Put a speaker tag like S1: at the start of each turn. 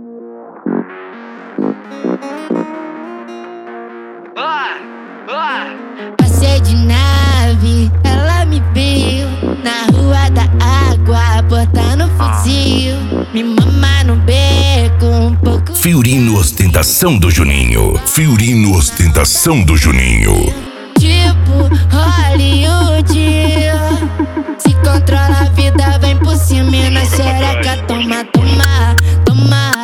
S1: Passei de nave, ela me viu na rua da água, portando fuzil. Me mama no beco, um pouco.
S2: Fiorino ostentação do Juninho. Fiorino ostentação do Juninho.
S1: Tipo Hollywood. Se controla a vida, vem por cima e na xereca. Toma, toma, toma.